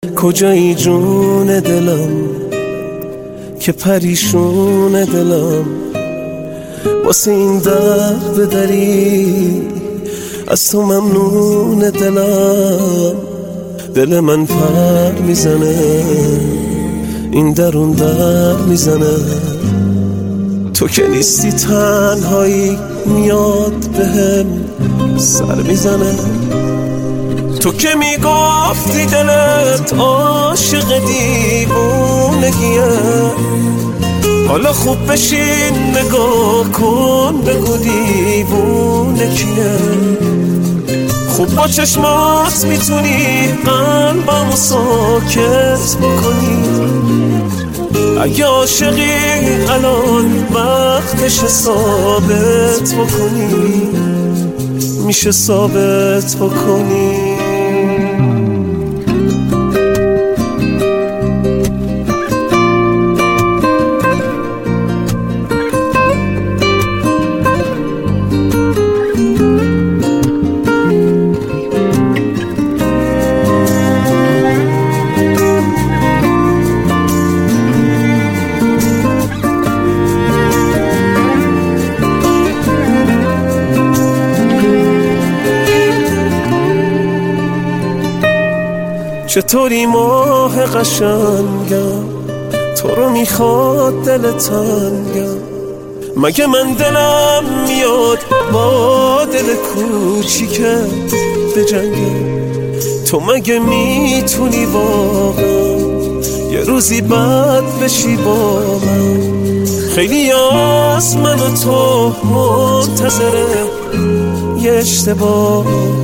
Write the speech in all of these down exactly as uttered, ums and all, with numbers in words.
کجایی جون دلم که پریشون دلم واسه این در بدری از تو ممنون دلم دل من پر میزنه این درون در میزنه تو که نیستی تنهایی میاد بهم سر میزنه تو که میگفتی دلت عاشق دیوونگیه حالا خوب بشین نگاه کن بگو دیوونه کیه خوب با چشمات میتونی قلبمو ساکت بکنی اگه عاشقی الان وقتش ثابت بکنی میشه ثابت بکنی چطوری ماه قشنگم تو رو میخواد دل تنگم مگه من دلم میاد با دل کوچیکت بجنگم تو مگه میتونی واقعا یه روزی بد بشی با من خیلی از من و تو منتظره یه اشتباه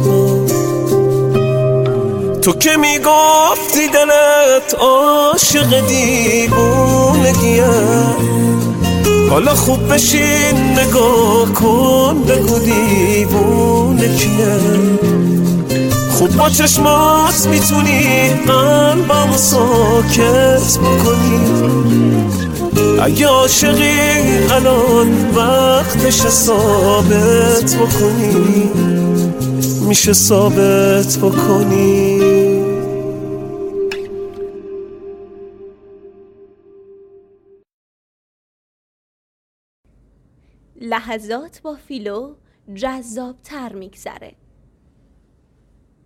تو که میگفتی دلت عاشق دیوونگیه حالا خوب بشین نگاه کن بگو دیوونه کیه خوب با چشمات میتونی قلبمو ساکت بکنی اگه عاشقی الان وقتش ثابت بکنی میشه ثابت بکنی لحظات با فیلو جذاب تر میگذره.